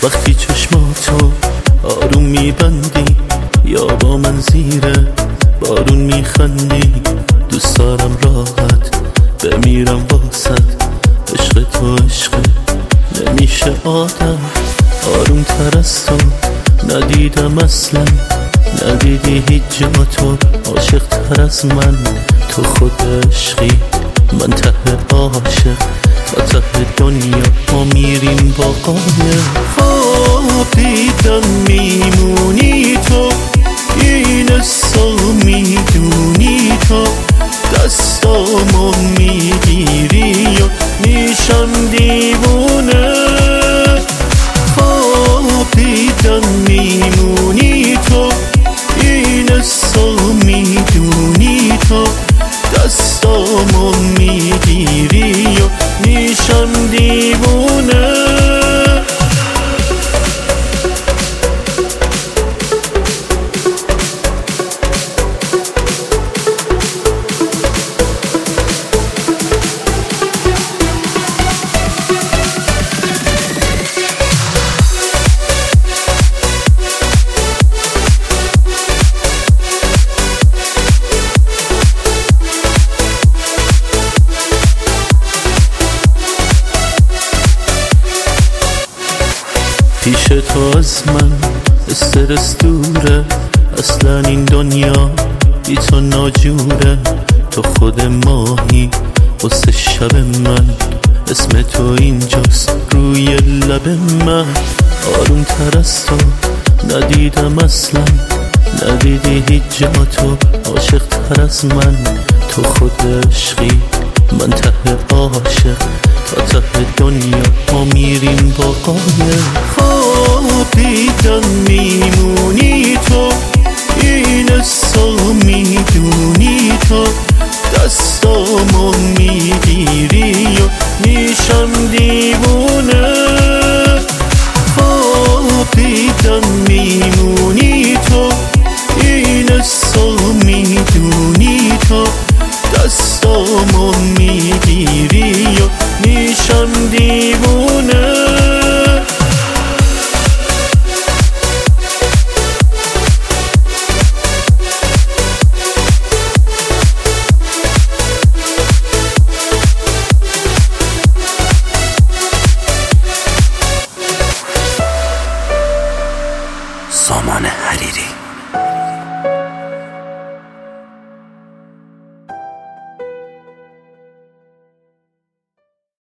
وقتی چشماتو آروم میبندی یا با من زیر بارون میخندی، دوست دارم راحت بمیرم واسط. عشق تو عشق نمیشه آدم، آروم تر از تو ندیدم اصلا. ندیدی هیچ جا تو عاشق تر از من. تو خود عشقی من ته عاشق، تا ته دنیا ما میریم با قایق. خواب دیدم میمونی تو، این حسا میدونی تو، دستامو میگیری و میشم دیوونه. خواب دیدم میمونی تو، این حسا میدونی تو، دستامو میگیری و میشم دیوونه. پیش تو از من استرس دوره، اصلا این دنیا بی تو ناجوره. تو خود ماهی واسه شب من، اسم تو اینجاست روی لب من. آروم تر از تو ندیدم اصلا. ندیدی هیچ جا تو عاشق تر از من. تو خود عشقی من ته عاشق، تا ته دنیا ما میریم با قایق. خواب دیدم میمونی تو، این حسا میدونی تو، دستامو میگیری و میشم دیوونه. خواب دیدم میمونی تو، این حسا میدونی تو، دستامو میگیری و میشم دیوونه. سامان حریری.